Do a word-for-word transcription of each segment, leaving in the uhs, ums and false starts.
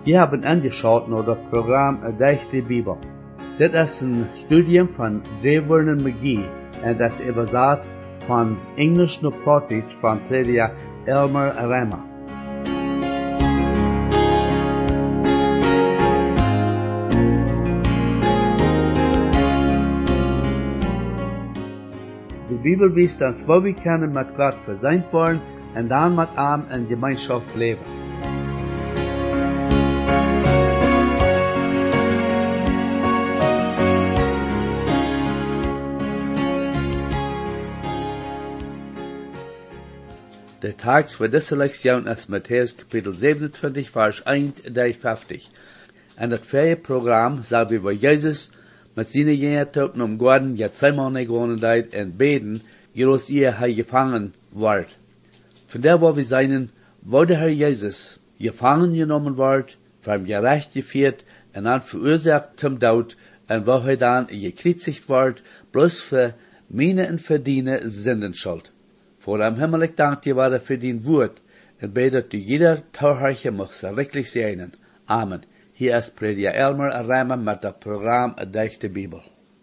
Wir haben angeschaut nach das Programm Durch die Bibel. Das ist ein Studium von J. Vernon McGee und das übersetzt von Englisch nach Plattdeutsch von Prediger Elmer Rama. Die Bibel weist uns, wo wir können mit Gott versöhnt worden und dann mit ihm in Gemeinschaft leben. Der Text für diese Lektion ist Matthäus Kapitel siebenundzwanzig, Vers eins bis fünfzig. In das Ferienprogramm sagen wir, wo Jesus mit seinen Jüngern um Garten jetzt zweimal nicht gewonnen hat und beten, jedes ihr er gefangen wird. Von der, wo wir sein, wo der Herr Jesus gefangen genommen wird, vom Gerecht geführt und dann verursacht zum Tod und wo er dann gekreuzigt wird, bloß für meine und für deine Sündenschuld. Vor dem Himmel dank dir war für dein Wort und betet du jeder Tauhörcher mag wirklich sein. Amen. Hier ist Prediger Elmer Rama mit dem Programm Durch die Bibel.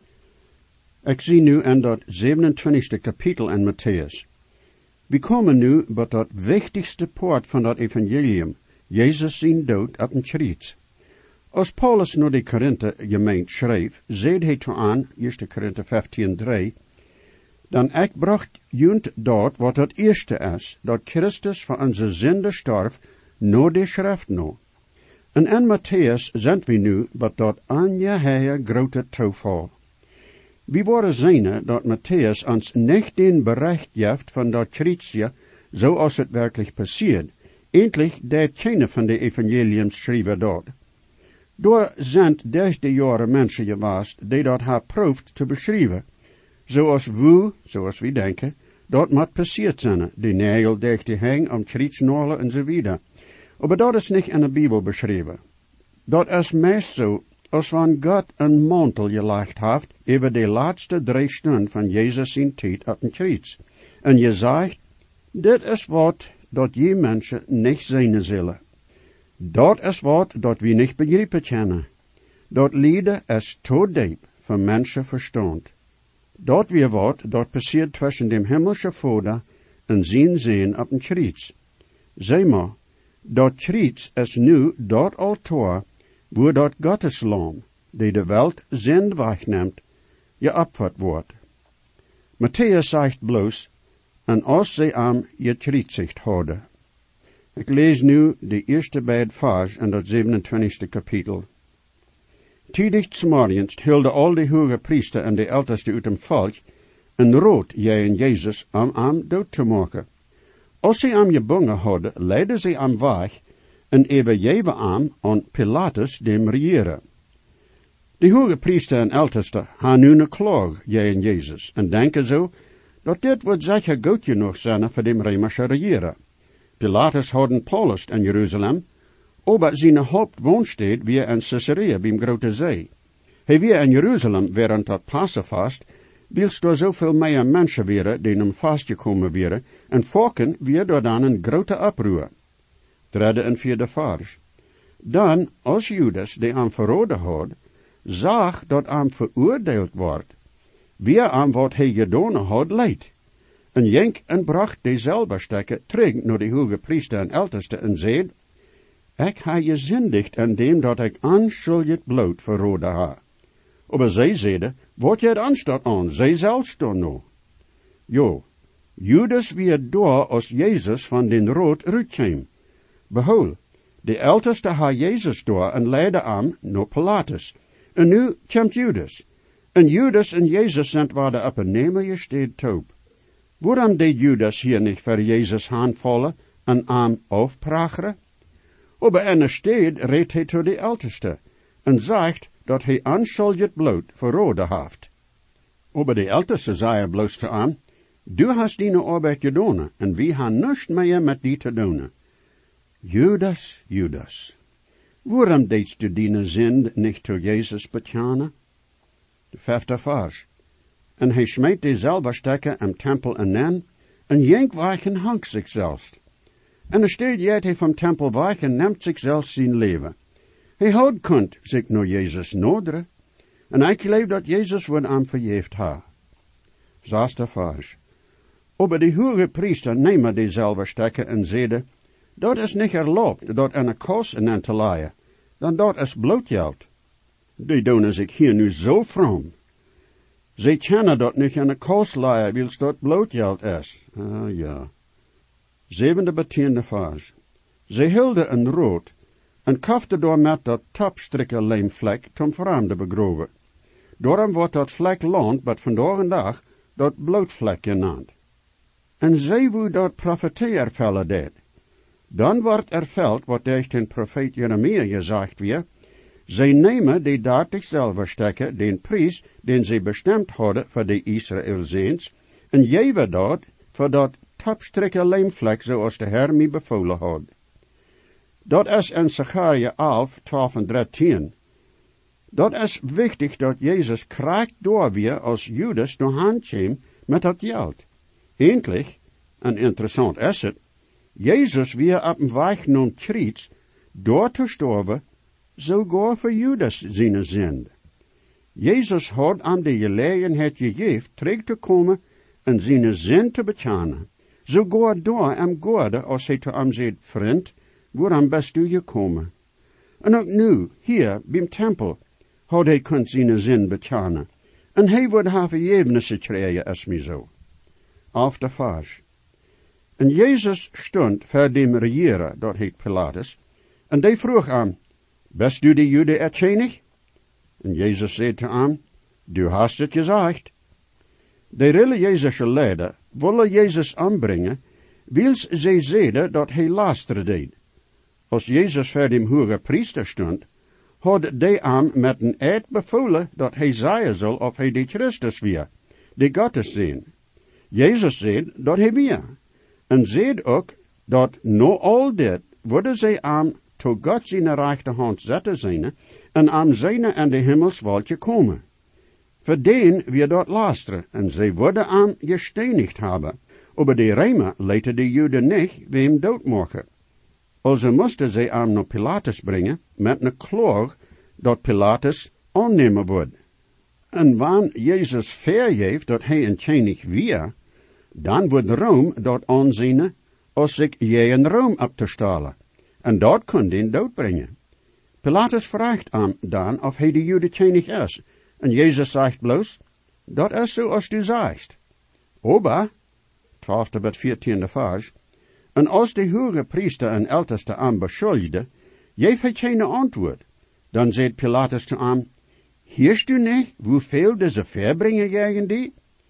Ik zie nu in dat zevenentwintigste kapitel in Matthäus. We komen nu bij dat wichtigste poort van dat evangelium, Jezus zijn dood op een kruis. Als Paulus naar de Korinthe gemeente schreef, zei hij toe aan, eerste Korinthe vijftien drie, dan ik bracht junt dat wat het eerste is, dat Christus voor onze zonde starf, naar de schrift no. En in Matthäus zijn we nu bij dat aangeheer grote toeval. We worden zien dat Matthäus ons niet den bericht geeft van dat kruisje, zoals het werkelijk passiert. Eindelijk deed geen van de evangeliums schrijven dat. Door zijn durch de jaren mensen geweest die dat haar proeft te beschrijven. Zoals we, zoals we denken, dat moet passiert zijn, die nagel durch die hang om kruisnagelen en zo wieder. Maar dat is niet in de Bibel beschreven. Dat is meest zo, als wanneer God een mantel gelegd heeft over de laatste drie stunden van Jezus zijn tijd op een kruis. En je zegt, dit is wat dat je mensen niet zien zullen. Dat is wat dat we niet begrijpen kunnen. Dat lijden is te diep voor mensen verstand. Dat weer wat dat passiert tussen dem hemelse Vader en zijn Zoon op een kruis. Zeg maar, dat kruis is nu dat altaar waar dat Gottes Lam, die de Welt zend wegneemt, geopferd wordt. Matthäus zegt bloos, en als zij hem gekruisigd hadden. Ik lees nu de eerste beide vers in dat zevenentwintigste kapitel. Tidig 's morgens hielden al de hoge priester en de älteste uit hem volk een rood jij en Jezus om hem dood te maken. Als zij hem gebongen hadden, leidden zij hem weg en overgeven hem aan Pilatus dem Regieren. De hoge priester en älteste hebben nu een klaag jij en Jezus en denken zo dat dit wordt zeker goed genoeg zijn voor dem Römische Regieren. Pilatus hadden Paulus in Jeruzalem, aber zijn hoofdwoonstad weer in Caesarea beim Grote Zee. Hij weer in Jeruzalem während dat Passafast, wils door zoveel meer mensen weer die hem vastgekomen wären, en volken weer door dan een grote oproer. Derde en vierde vers. Dan, als Judas die hem verraden had, zag dat hem veroordeeld wordt, wie hem wat hij gedaan had leid. En jenk en bracht dezelfde stekken terug naar de hoge priester en älteste en zei, ik ha je zindigt en dem dat ik aanschuldigd bloot verraden ha. Aber zij zeiden, wat je het aanstaat aan, zij zelfs dan no. Jo, Judas weer door als Jezus van den rood uitkwam. Behoor, de älteste ha Jezus door en leidde hem naar Pilatus. En nu komt Judas. En Judas en Jezus zijn worden op een nemer steed toop. Waarom deed Judas hier niet voor Jezus aanvallen en hem aufpracheren? Aber in de stad reed hij tot de älteste en zegt dat hij aanschuldigd bloot verraden heeft. Aber de älteste zei bloos te hem, du hast die arbeid gedaan en we hebben niets meer met die te doen. Judas, Judas, waarom deedst du die zind niet tot Jezus bekennen? De vijfde vers. En hij smeet dezelfde stekken im tempel en en jenk weichen hangt zichzelf. En er steht, jij hij van tempel weg en neemt zichzelf zijn leven. Hij had kunt zich naar Jezus noderen, en ik geloof dat Jezus wordt hem vergeeft ha. Zesde vers. Aber die hoge priester nemen diezelfde stekken en zeiden, dat is niet erlaubt, dat aan een kos in te laaien, dan dat is blootgeld. Die doen zich hier nu zo vroom. Zij kennen dat niet aan een kos laaien, wils dat blootgeld is. Ah ja. Zevende betiende vers. Zij hielden een rood, en kafte door met dat tapstrikken leemvlek tom vreemde begroven. Daarom wordt dat vlek land, wat vandaag en dag dat blootvlek genaamd. En zij woe dat profetie ervellen deed. Dan wordt erveld wat durch den profeet Jeremia gezegd weer. Zij nemen die dertig zilverstekken, den prijs, den zij bestemd hadden voor de Israëlzeens, en geven dat voor dat tapstrikken leemvlek zoals de Heer mij bevolen had. Dat is in Zacharia elf, twaalf en dertien. Dat is wichtig dat Jezus krijgt door weer als Judas door hand kwam met dat geld. Eindelijk, en interessant is het, Jezus weer op een weg naar Kruis door te sterven, sogar voor Judas zijn zin. Jezus had aan de gelegenheid gegeven terug te komen en zijn zin te bekennen. Sogar door am Gorde, als hij te hem zei, vriend, waarom best u gekomen? En ook nu, hier, bij tempel, had hij kunt zijn zin bekennen. En hij wordt haar vergevenis krijgen, als mij zo. Af de vers. En Jezus stond voor dem regieren, dat heet Pilatus, en die vroeg aan, best u de Jude erkenig? En Jezus zei te hem, du hast het gezegd. De religieuze leider willen Jezus aanbrengen, wils zij zeiden dat hij laster deed. Als Jezus voor dem hoge priester stond, had die hem met een eed bevolen dat hij zeggen zal of hij de Christus weer, de Gottes zijn. Jezus zei dat hij weer. En zei ook dat no al dit worden zij hem tot God zijn rechterhand zetten zijn en aan zijn en de hemelswaldje komen. Voor den weer dat lasteren en zij worden hem gestenigd hebben. Aber de Römer lieten de Juden niet wem doodmaken. Also moesten zij hem naar Pilatus brengen met een klaag dat Pilatus aannemen wordt. En wanneer Jezus vergeeft dat hij een koning weer, dan wordt Rome dat aanzien als zich je in Rome op te stalen. En dat kon den doodbrengen. Pilatus vraagt hem dan of hij de Jude koning is. En Jezus zegt bloos, dat is zoals du zegt. Aber, twaalfde tot veertiende vers, en als de hoge priester en älteste hem beschuldigde, geeft hij geen antwoord. Dan zegt Pilatus te hem, heerst u niet, hoeveel deze verbrengen tegen die?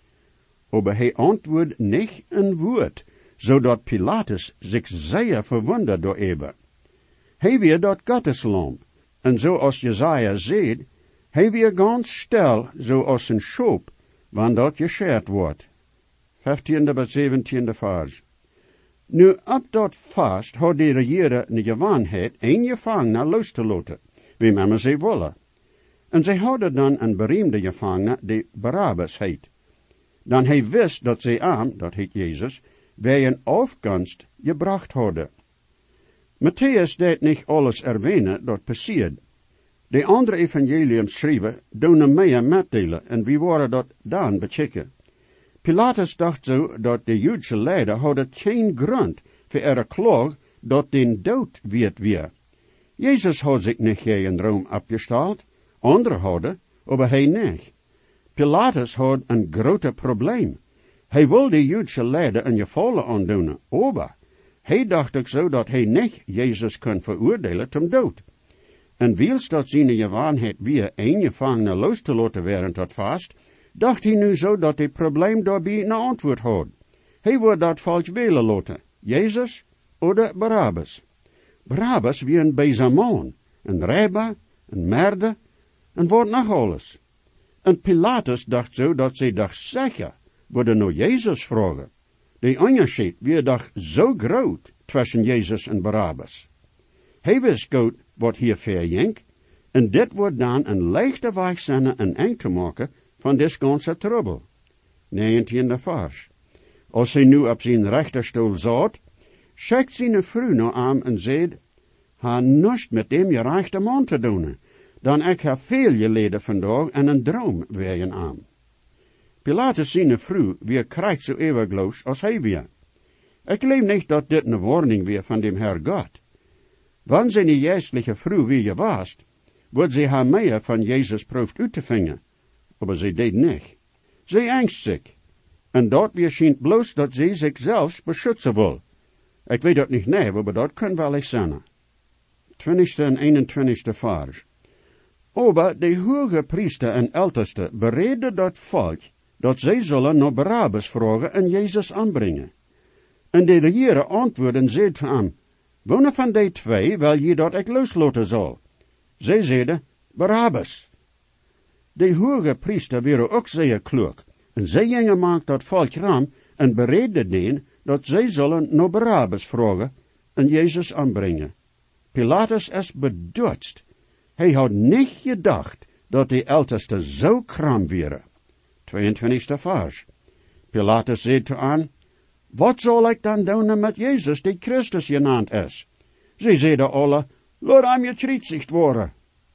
Aber hij antwoordt niet een woord, zodat Pilatus zich zeer verwonderd door eben. Hij weer dat Gotteslam, en zoals Jesaja zegt, hij weer ganz stil, zoals een schoop, wanneer dat gescheerd wordt. vijftiende tot zeventiende vers. Nu, op dat vast had de regeren de gewaanheid een gevangene los te laten, wem immer zij willen. En zij hadden dan een beroemde gevangene, die Barabbas heet. Dan hij wist dat zij hem, dat heet Jezus, bij een afgunst gebracht hadden. Matthäus deed niet alles erwähnen dat passiert. De andere evangelium schrijven doen meer metdelen en wie waren dat dan bechecken. Pilatus dacht zo dat de Joodse leider hadden geen grond voor ihre klaag dat den dood werd weer. Jezus had zich niet in Rome opgesteld, anderen hadden, maar hij niet. Pilatus had een grote probleem. Hij wilde de Joodse leider een gevallen aandoen, maar hij dacht ook zo dat hij niet Jezus kon veroordelen tot dood. En wils dat zijn gewaanheid weer een gevangene los te laten werden tot vast, dacht hij nu zo dat hij probleem daarbij een antwoord had. Hij wordt dat falsch willen laten, Jezus of Barabbas. Barabbas wie een bezaman, een rijba, een merde, en wat nog alles. En Pilatus dacht zo dat zij dacht zeker, worden nou Jezus vragen. De onderscheid weer dacht zo groot tussen Jezus en Barabbas. Hij wist goed wat hier verjenk, en dit wordt dan een leichte weg zijn en eind te maken van dit ganze trouble. negentiende vers. Als hij nu op zijn rechterstoel zat, schickt zijn vrouw naar hem en zei, ha nust met dem gerechte man te doen, dan ik heb veel geleden vandaag en een droom weer aan. Pilatus zijn vrouw weer krijgt zo eeuwigloos als hij weer. Ik geloof niet dat dit een warning weer van dem Herr God. Wanneer zijn geestelijke vrouw weer gewaast, wordt ze haar meer van Jezus proeft uit te vingen. Maar ze deed niet. Ze angst zich. En dat weer schijnt bloos dat ze zichzelf beschützen wil. Ik weet dat niet nee, maar dat kan wel eens zijn. twintigste en eenentwintigste vers. Aber de hoge priester en älteste bereden dat volk, dat zij zullen naar Barabbas vragen en Jezus aanbrengen. En de Heere antwoorden zei te hem, wanneer van die twee wil je dat ik loslaten zal? Zij zeiden, Barabbas. De hoge priester waren ook zeer kloek, en zij gingen maak dat volk ram en bereden den, dat zij zullen naar Barabbas vragen en Jezus aanbrengen. Pilatus is bedutst. Hij had niet gedacht dat de älteste zo kram waren. tweeëntwintigste vers. Pilatus zei te aan, wat zal ik dan doen met Jezus, die Christus genaamd is? Zij zeiden alle, laat hem gekruisigd worden.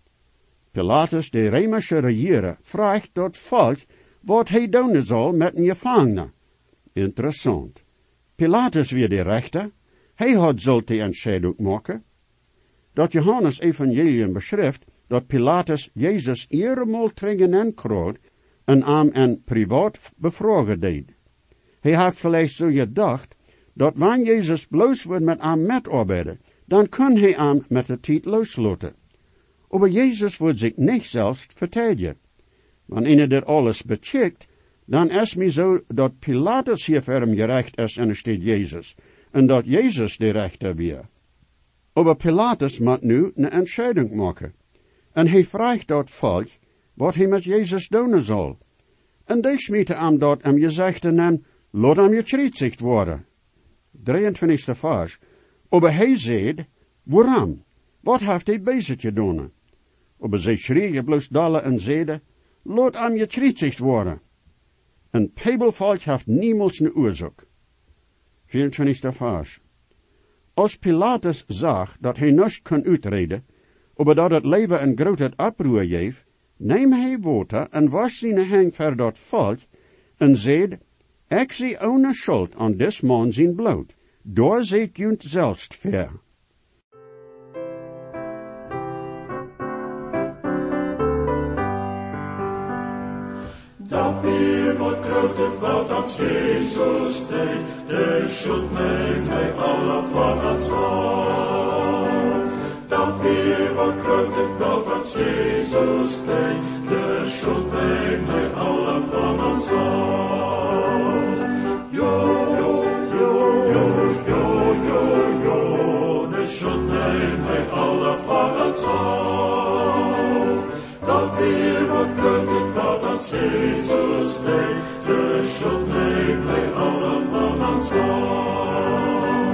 Pilatus, de Römische regerer, vraagt dat volk wat hij doen zal met een gevangene. Interessant. Pilatus weer de rechter, hij had zult die entscheidung maken. Dat Johannes evangelium beschrijft, dat Pilatus Jezus eenmaal dringen en kroot en aan en privaat bevragen deed. Hij heeft vielleicht zo gedacht, dat wanneer Jezus bloos wordt met hem metarbeiden, dan kan hij hem met de tijd loslaten. Maar Jezus wordt zich niet zelfs verteidigen. Wanneer dit alles becheckt, dan is het zo dat Pilatus hier voor hem gerecht is en er staat Jezus, en dat Jezus de rechter weer. Maar Pilatus moet nu een entscheiding maken. En hij vraagt dat volk, wat hij met Jezus doen zal. En die smieten hem dat hem gezegd en laat hem gekruisigd worden. drieëntwintigste vers. Maar hij zei, waarom? Wat heeft hij bezig gedaan? Maar zij schreeuwen bloos dallen en zeiden, laat hem gekruisigd worden. Een pebelvolk heeft niemals een oorzaak. vierentwintigste vers. Als Pilatus zag dat hij niets kon uitreden, maar dat het leven een grote oproer geeft, neem hij water en was zijn hang voor dat volk en zei, ik zie ohne schuld aan des man zijn bloed, door zijt junt zelfst ver. Dat weer wat groot het woud aan Jezus deed, de schuld neemt hij alle van ons af. Dat weer wat groot het woud aan Jezus deed, de schuld neemt hij alle van ons af. Jo, jo, jo, jo, jo, jo, jo, de schuld neemt hij alle van ons af. Dat weer wat groot het woud aan Jezus deed, de schuld neemt hij alle van ons af.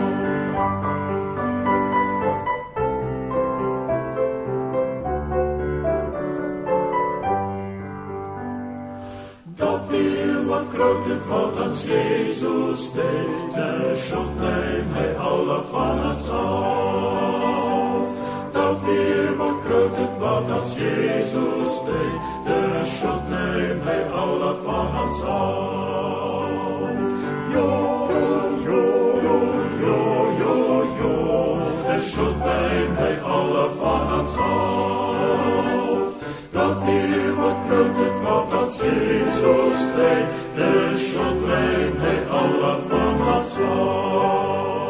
Dat weer wat groot het woud aan Jezus deed, de schuld neemt hij alle van ons af. Dat weer wat groot het woud aan Jezus deed, de schuld neemt hij alle van ons af. Jo, jo, jo, jo, jo, jo, de schuld neemt hij alle van ons af. Dat weer wat groot het woud aan Jezus deed, de schuld neemt hij alle van ons af.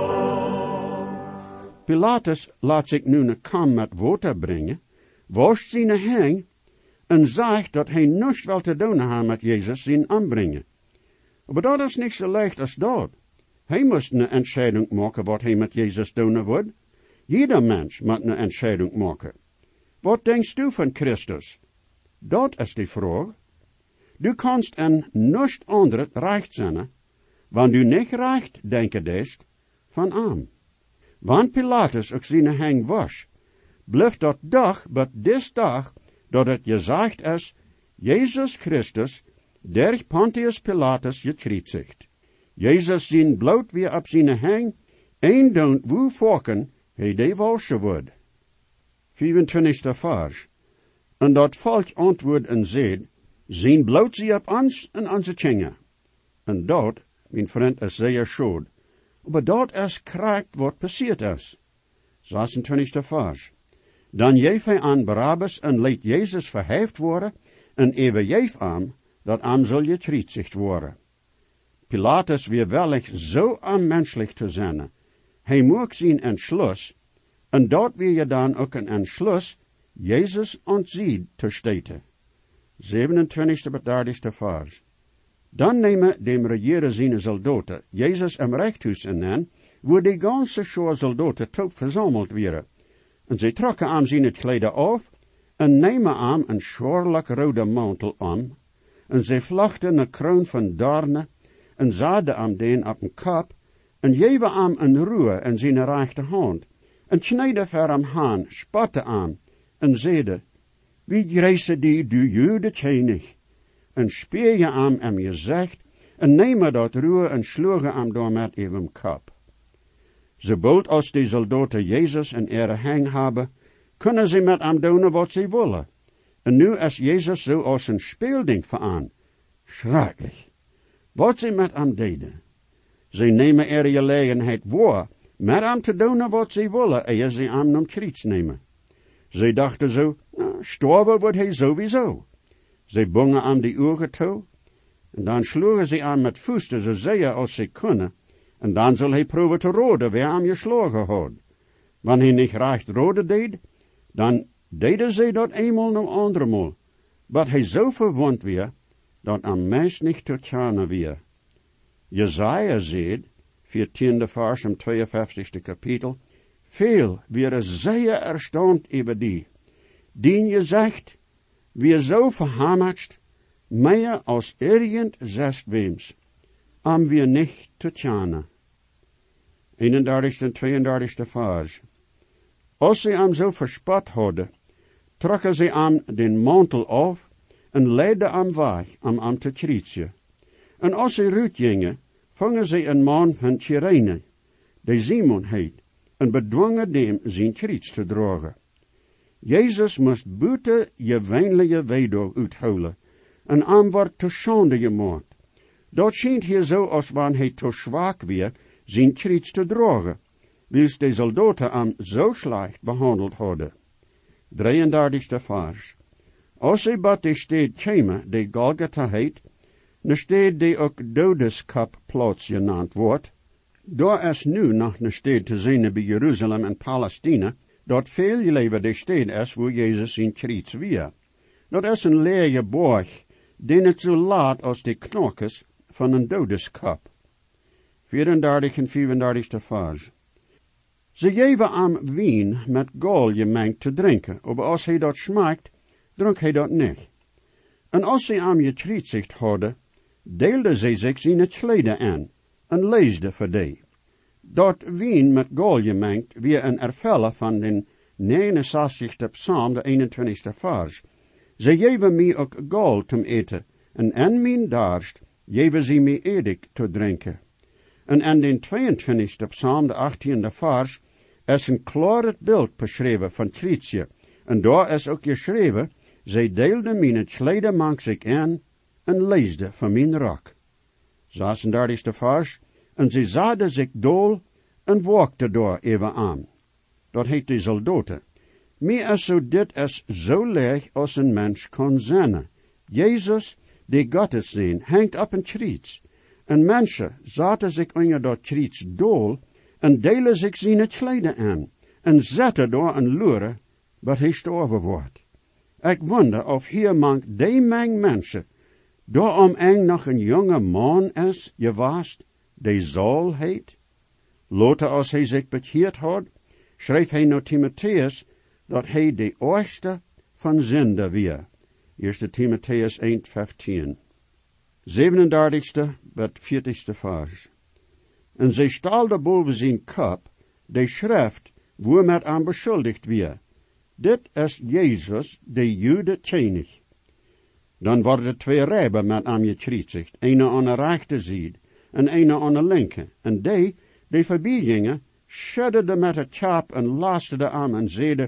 Pilatus laat zich nu een kam met water brengen, wascht zijn hang en zegt dat hij niets wil te doen hebben met Jezus zien aanbrengen. Maar dat is niet zo leicht als dat. Hij moest een entscheiding maken wat hij met Jezus doen wil. Jeder mens moet een entscheiding maken. Wat denkst du van Christus? Dat is de vraag. Du kannst en niets anderes recht zijn, wanneer du niet recht denken deest van hem. Want Pilatus ook zijn hang was, blijft dat dag, but dis dag, dat het gezegd is, Jezus Christus, der Pontius Pilatus gekruisigd. Jezus zijn bloed weer op zijn hang, een doen woe volken, hij de walsche wordt. vierentwintigste vers. En dat volk antwoord en zei, zien bloot ze op ons en onze tjingen. En dat, mijn vriend, is zeer schuld. Maar dat is krijgt wat passiert is. zesentwintigste vers. Dan geef hij aan Barabbas en leed Jezus verheft worden, en even geef aan, dat aan zal je gekruisigd worden. Pilatus weer wellig zo onmenselijk te zijn. Hij moet zijn entschluss, en dat weer je dan ook een entschluss, Jezus ontziet te steten. zevenentwintigste tot dertigste vers. Dan nemen de regeren zijn soldaten Jezus im rechthuis in, wo die ganze schar soldaten tot verzameld werden. En zij trokken aan zijn kleden af, en nemen aan een schwarlijk rode mantel om, en zij vlochten een kroon van doornen, en zaden aan den op een kop, en geven aan een roer in zijn rechterhand, en knijden ver hem haan, spotten aan, en zeiden, wie grijze die du jude koning? En speer je aan hem je zegt, en nemen dat roer en sloegen hem door met even kop. Zobald als die soldaten Jezus in ere hang hebben, kunnen ze met hem doen wat ze willen. En nu is Jezus zo als een speelding voor aan. Schrikkelijk. Wat ze met hem deden. Ze nemen er gelegenheid waar, met hem te doen wat ze willen, eer ze hem om kriets nemen. Ze dachten zo, nou, sterven wordt hij sowieso. Ze bongen aan die ogen toe, en dan sloegen ze aan met voesten zo zeer als ze kunnen, en dan zal hij proeven te roden wie hem geslagen had. Wanneer hij niet recht roden deed, dan deden ze dat eenmaal nog andermaal, wat hij zo verwond weer, dat am meest niet te kennen weer. Jesaja zegt, veertiende vers im tweeënvijftigste kapitel, veel weer zeer erstaunt over die, dien je zegt, wie zo verhamert, meer als irgend zest weems, am wir nicht te kennen. eenendertigste en tweeëndertigste vers. Als ze hem zo verspot hadden, trokken ze hem den mantel af en leidden hem weg om hem te krietsen. En als ze ruut gingen, vangen ze een man van Cyrene, die Simon heet, en bedwangen dem zijn kriets te dragen. Jezus moest buiten je wijnlijke wedo uithuilen, en hem wordt te schande gemaakt. Dat schijnt hier zo als wanneer hij te zwak weer zijn kriets te dragen, wils de soldaten hem zo slecht behandeld hadden. drieëndertigste vers. Als ze bij de stad kwamen, die Golgotha heet, een stad die ook Dodeskap plaats genaamd wordt, daar is nu nog een stad te zijn bij Jeruzalem en Palestina, dat veel leven de stad is waar Jezus zijn kriets weer. Dat is een lege borg, die het zo laat als de knokkers van een Dodeskap. vierendertig en vierendertigste vers. Ze geven hem wien met gal gemengd te drinken, maar als hij dat smaakt, dronk hij dat niet. En als ze hem gekruisigd hadden, deelden ze zich zijn kleden aan, en leesden voor die. Dat wien met gal gemengd, weer een ervellen van de negenenzestigste psalm, de eenentwintigste vers. Ze geven mij ook gal te eten, en en mijn darst geven ze mij edik te drinken. En in de tweeëntwintigste psalm, de achttiende vers, is een klaar beeld beschreven van krietje. En daar is ook geschreven, zij deelden mijn kleden mank zich aan, en leesden van mijn rok. zesendertigste vers, en zij zaden zich dool, en walkten daar even aan. Dat heet de soldaten. Meer is zo dit is zo leeg als een mens kan zijn. Jezus, die Gottes zijn, hangt op een kriets. En mensen zaten zich onder dat kriets dool, en delen zich zijn kleden aan, en zetten door een lure, wat hij sterven wordt. Ik wonder of hier mank die meng mensen, daarom eng nog een jonge man is, gewaast, die Saul heet. Later als hij zich bekeerd had, schreef hij naar Timotheus, dat hij de oorste van zonde weer. Eerste Timotheus één vijftien. zevenendertigste tot veertigste vers. En zij staalde boven zijn kop de schrift, wo met hem beschuldigd weer. Dit is Jezus, de Jude koning. Dan worden twee rijben met hem gekruisigd, een aan de rechterzijde en een aan de linker. En die, die voorbij gingen, schudden met het kap en lasten hem en zeiden,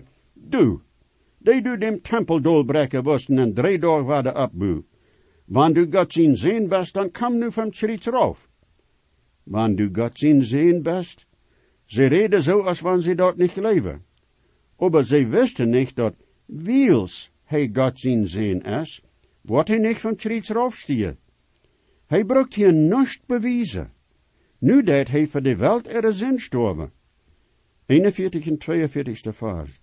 Du, die du dem tempel dolbrekken wosten en drie dagen waren opbouw. Wanneer du God zien zien best, dan kom nu van schriets rauf. Wanneer du God zien zien best, ze reden zo als wanneer ze dort niet leven. Aber ze wisten niet dat wiels hij God zien zien is, wordt hij niet van schriets rauf stier. Hij brukt hier niets bewijzen. Nu deed hij voor de wereld er zin storven. eenenveertig en tweeënveertigste vers.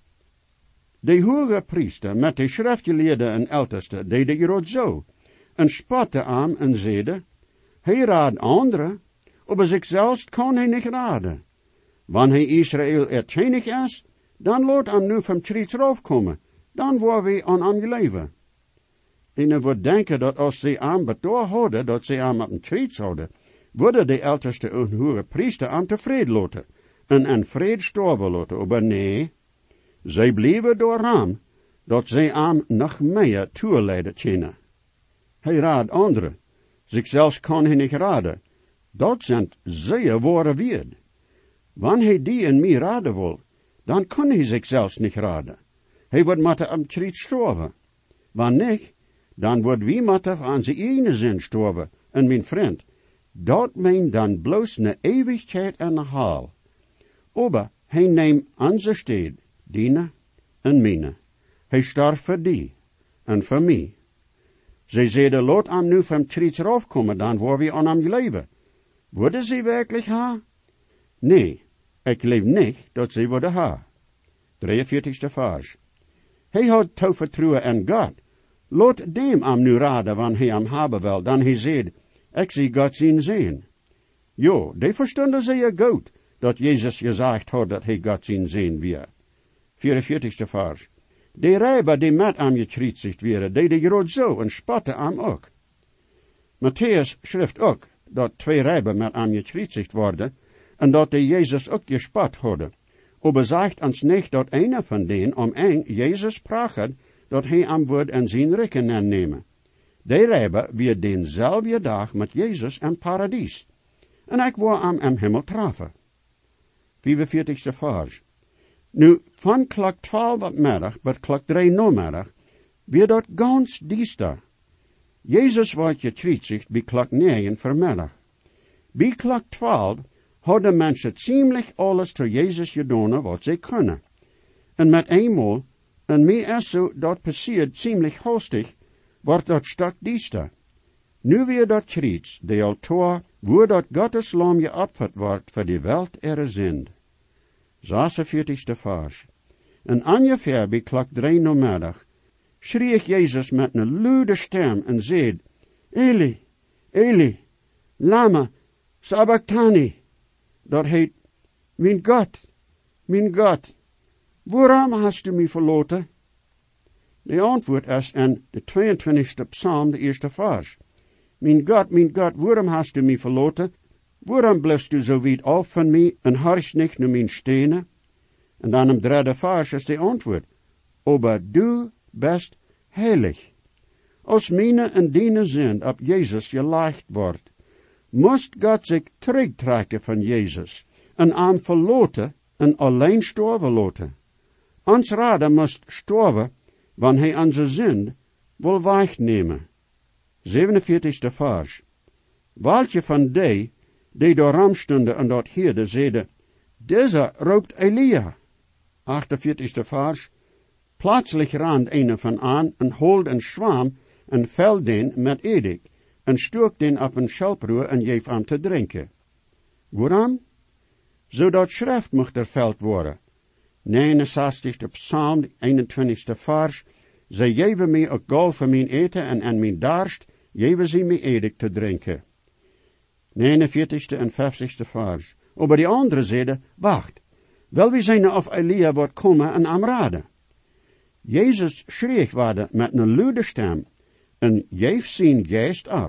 De hoge priester met de schriftgeleerden en ältesten deden hieruit zo, en spotte aan en zeide, hij raadt anderen, aber zichzelf kan hij niet raden. Wanneer hij Israël ertjenig is, dan laat hem nu van schriets raufkomen, dan worden we aan hem geleven. En er wordt denken dat als ze hem betoor hadden, dat ze hem op een schriets hadden, worden de älteste en hoge priester hem tevreden laten, en en vrede storven laten, aber nee, zij bleven door hem, dat zij hem nog meer toeleiden kunnen. Hij raadt anderen, zichzelf kan hij niet raden. Dat zijn zeer ware woorden. Wanneer hij die en mij raden wil, dan kan hij zichzelf niet raden. Hij wordt moeten am schriet storven. Wanneer niet, dan wordt wie moeten aan zijn eigen zin storven. En mijn vriend, dat meent dan bloos ne eeuwigheid en een haal. Aber hij neemt onze steed, dine en mine. Hij starf voor die en voor mij. Zij zeiden, laat hem nu van schriets raufkomen, dan worden we aan hem leven. Worden ze werkelijk haar? Nee, ik leef niet dat ze worden haar. drieënveertigste vers. Hij had toe vertrouwen in God. Laat dem hem nu raden, wanneer hij hem hebben wil, dan hij zegt, ik zie God zien zien. Jo, die verstonden zeer goed, dat Jezus gezegd had dat hij God zien zien weer. vierenveertigste vers. De rijber die met hem gekriezigd werden, deden hieruit zo en spotten hem ook. Matthäus schrift ook dat twee rijber met hem gekriezigd worden en dat de Jezus ook gespot hadden. Aber zegt ons niet dat een van denen om een Jezus pracht dat hij hem wordt en zijn rekening nemen. De rijber weer denzelfde dag met Jezus in paradies. En ik wou hem in hemel treffen. vierenveertigste vers. Nu, van klok twaalf op middag tot klok drie namiddag, weer dat gans diester. Jezus wordt gekriezigd bij klok negen voormiddag. Bij klok twaalf hadden mensen ziemlich alles te Jezus gedaan wat ze kunnen. En met eenmaal, en meer is zo dat passiert ziemlich hastig, wordt dat stuk diester. Nu weer dat kriets, de altaar, waar dat Gottes lam geopferd wordt voor de wereld er zind. zesenveertigste vers. En ongeveer bij klok drie namiddag schreef Jezus met een luide stem en zei, Eli, Eli, lama sabachthani. Dat heet, mijn God, mijn God, waarom hast du mij verlaten? De antwoord is in de tweeëntwintigste psalm, de eerste vers. Mijn God, mijn God, waarom hast du mij verlaten? Waarom blijft u zo weit af van mij en horcht niet naar mijn stenen? En dan im derde vers is de antwoord. Aber du bist heilig. Als meine en dine zin op Jezus gelegd wordt, moest God zich terugtrekken van Jezus en aan verlaten en alleen sterven laten. Ons raden moest sterven, wanneer hij onze zin wil wegnemen. zevenenveertigste vers. Welke van die, die door hem stonden en dat heerde, zeiden, deze roept Elia. achtenveertigste vers. Plötzlich rand een van aan en holde een zwam en vel den met edik en stuk den op een schelproer en geef hem te drinken. Waarom? Zodat schrift mocht erveld worden. negenenzestigste psalm, eenentwintigste vers. Zij geven mij ook gol voor mijn eten en en mijn darst geven ze mij edik te drinken. negenenveertigste en vijftigste vers. Aber die andere zeiden, wacht, wel wie zijn of Elia wordt komen en am raden. Jezus schreef worden met een luide stem en geef zijn geest op.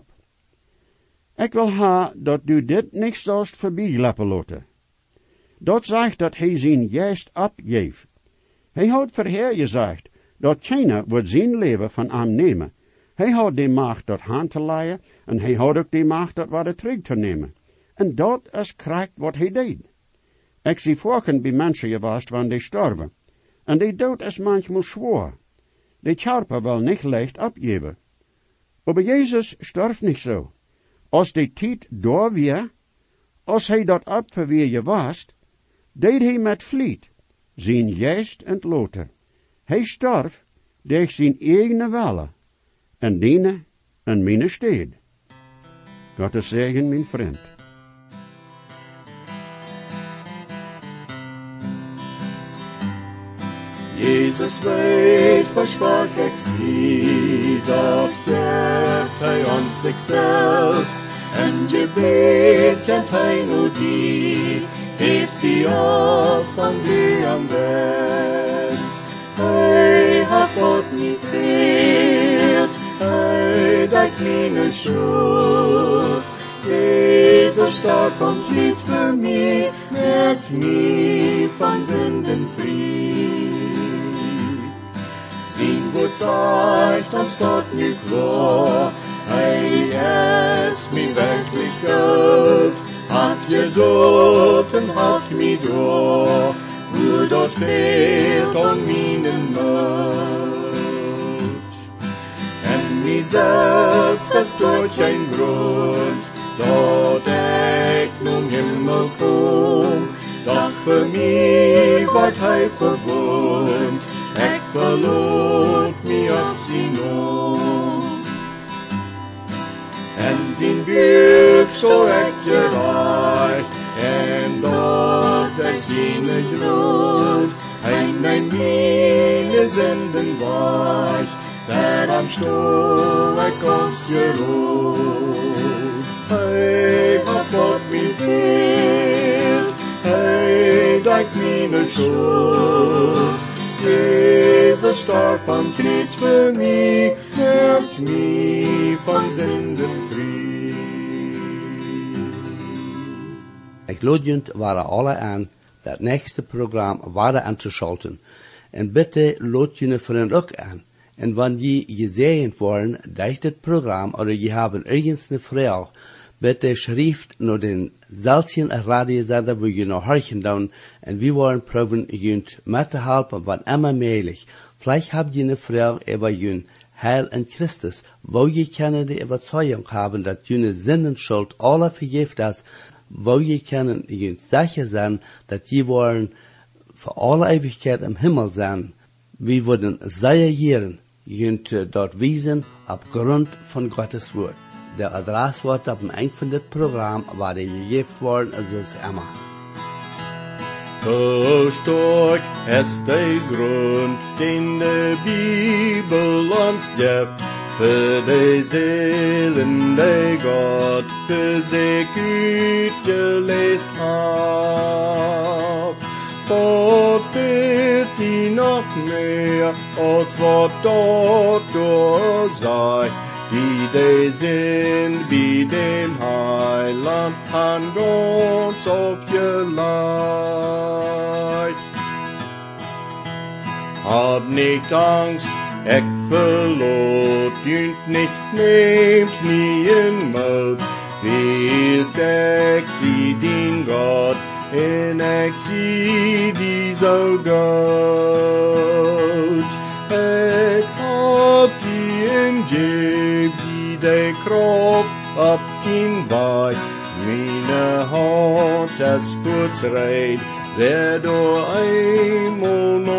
Ik wil ha dat du dit niet zult voorbijlappen laten. Dat zegt dat hij zijn geest opgeeft. Hij had voorher gezegd dat keiner wordt zijn leven van hem nemen. Hij had de macht dat hand te leiden en hij had ook de macht dat wat terug te nemen. En dat is correct wat hij deed. Ik zie vorken bij mensen geweest wanneer die sterven. En die dood is manchmal schwer. Die Körper will nicht leicht abgeben. Aber Jesus starf nicht so. Als die Tijd da wär, als hij dat Opfer weer gewast, deed hij met vliet, zijn geest entloten. Hij starf durch zijn eigen Wille, en diene en mijn steed. Gottes Segen, mijn vriend. Jesus weet, was schwach ik zie, doch geeft hij ons zichzelf, en gebet en hij nu die, heeft hij op van wie am best. Hij hat God niet geert, hij dekt meine schuld. Jesus starb und litt für mich, merkt mich von Sünden frei. Sein Wort zeigt uns dort nicht klar, hey, es mir wirklich Gott, hat geduld und hat mich da, wo dort fehlt an meinen Mut. Und mir selbst, das dort kein Grund, dort ich nun Himmel komm, doch für mich ward hei verwohnt, ich verlot mich auf sie Not. En zijn buik zo ik gereicht, en dort er seine Grund, hij mijn meine Sünden weich, der am Stroh ik ausgeruht. Hij hat Gott mir geehrt, hij deckt meine Schuld. Jesus starb am Kreuz für mich, macht mich von Sünden frei. Ik lodjend waren alle aan dat nächste Programm waren anzuschalten. En bitte lod je vriend ook aan. En wanneer je gesehen worden durch das Programm oder je haben irgendeine eine Frage, bitte schrift nur den seltenen Radiosender, wo je noch horchen down, und wir wollen proben, jünt mitzuhelfen, wann immer möglich. Vielleicht habt ihr eine Frage über jün Heil in Christus, wo je können die Überzeugung haben, dass jüne Sinnenschuld alle vergift ist, wo je können jünt sicher sein, dass je wollen für alle Ewigkeit im Himmel sein. Wir würden sehr gern jünt dort wiesen, aufgrund von Gottes Wort. Der Adresswort auf dem Ende von dem Programm war der gegeben worden, also ist immer. So stark ist der Grund, den die Bibel uns gibt, für die Seelen, die Gott für sich ausgelesen hat. Dort wird die noch mehr, als was dort durch sei, die die sind wie dem Heiland an uns aufgelegt. Hab nicht Angst, ich verlot, jünt nicht, nehmt nie in Mut, wie sagt sie den Gott, en ich sie die so gut. Ich hab die in Jeb, die de Kraft ab ihn bei, meine Hand es vertreibt, wer du einmal